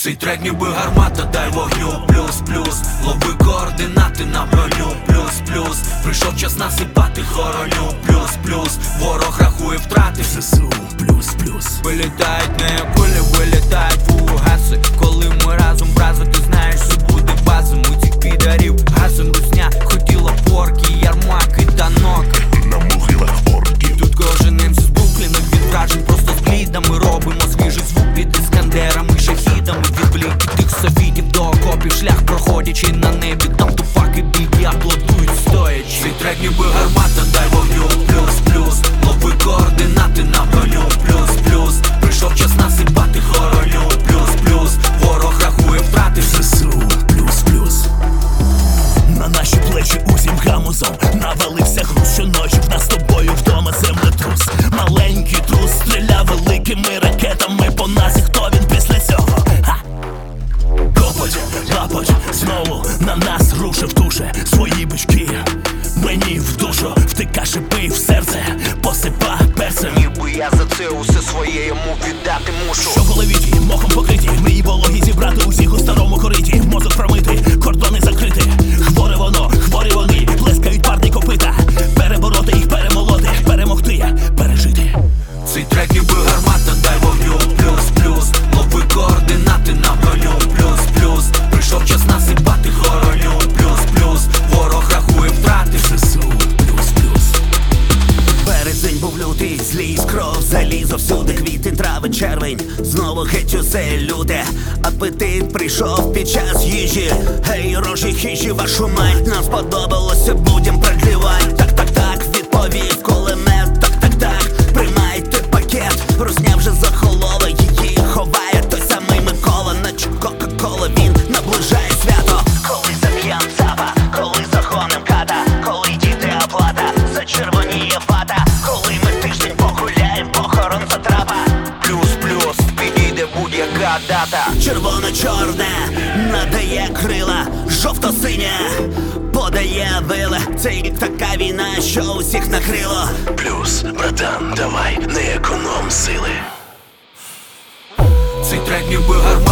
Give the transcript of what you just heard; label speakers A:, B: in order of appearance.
A: Цей трек ніби гармата, дай вогню. Плюс-плюс, лови координати на броню. Плюс-плюс, прийшов час насипати хороню. Плюс-плюс, ворог рахує втрати. ЗСУ, плюс-плюс. Вилітають не кулі, вилітають фугаси. Коли ми разом, браза, ти знаєш, що буде база. Ми цих підарів гасим, русня хотіла порки, ярмаки та ноки
B: на могилах орків.
A: Тут кожен МС збуклених від вражень, просто з глідами робимо свіжий звук під іскандерами, шахідами. Від бліки тих софітів до окопів, шлях проходячи на небі. Там тупаки біги аплодують стоячи. Цей трек ніби гармата, дай вогню. Плюс-плюс, лови координати на броню. Плюс-плюс, прийшов час насипати хороню. Плюс-плюс, ворог рахує втрати.
B: ЗСУ, плюс-плюс. На наші плечі усім гамузом навалився груз. Щоночі в нас з тобою вдома землетрус. Маленький трус стріляв великими ракетами по нас. І хто він після цього? Копоть, лапоть, знову на нас рушив туше свої бички. Мені в душу втика шипи в серце, посипа перцем.
C: Ніби я за це усе своє йому віддати мушу.
B: Що в голові ті, мохом покриті, мрії вологі зібрати усіх у старому кориті. Мозок промити, кордони закрити. Хворе воно, хворі вони, плескають парні копита. Перебороти їх, перемолоти, перемогти, пережити.
A: Цей трек ніби гармата, дай вогню. Плюс-плюс, лови координати на броню. Плюс-плюс, прийшов час насипати хороню. Плюс-плюс, ворог рахує втрати.
B: ЗСУ, плюс-плюс.
D: Березень був лютий, злість, кров, залізо всюди. Квітень, травень, червень, знову геть усе люте. Апетит прийшов під час їжі. Гей, рожі хижі, вашу мать. Нам сподобалося, будем проклівать. Так, відповів кулемет. Так, приймайте пакет. Русня вже захолола, її ховає той самий Микола. Наче Кока-Кола, він наближає свято. Коли заб'єм цапа, коли загоним ката, коли діти оплата, зачервоніє вата. Коли ми тиждень погуляєм, похорон затрапа.
C: Плюс-плюс, підійде будь-яка дата.
D: Червоно-чорне надає крила, жовто-синє подає вила. Це така війна, що усіх накрило.
B: Плюс, братан, давай, не економ сили.
A: Цей трек ніби гармата.